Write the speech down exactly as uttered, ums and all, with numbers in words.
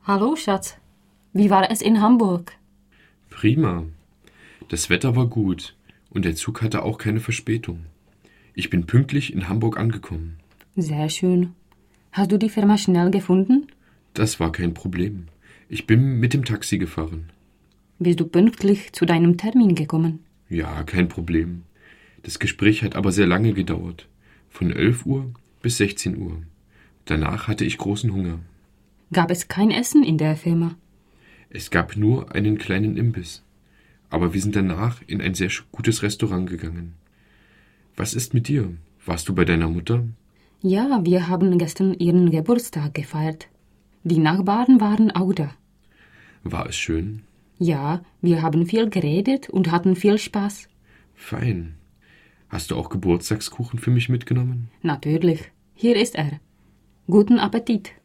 Hallo, Schatz. Wie war es in Hamburg? Prima. Das Wetter war gut und der Zug hatte auch keine Verspätung. Ich bin pünktlich in Hamburg angekommen. Sehr schön. Hast du die Firma schnell gefunden? Das war kein Problem. Ich bin mit dem Taxi gefahren. Bist du pünktlich zu deinem Termin gekommen? Ja, kein Problem. Das Gespräch hat aber sehr lange gedauert. Von elf Uhr bis sechzehn Uhr. Danach hatte ich großen Hunger. Gab es kein Essen in der Firma? Es gab nur einen kleinen Imbiss. Aber wir sind danach in ein sehr gutes Restaurant gegangen. Was ist mit dir? Warst du bei deiner Mutter? Ja, wir haben gestern ihren Geburtstag gefeiert. Die Nachbarn waren auch da. War es schön? Ja, wir haben viel geredet und hatten viel Spaß. Fein. Hast du auch Geburtstagskuchen für mich mitgenommen? Natürlich. Hier ist er. Guten Appetit.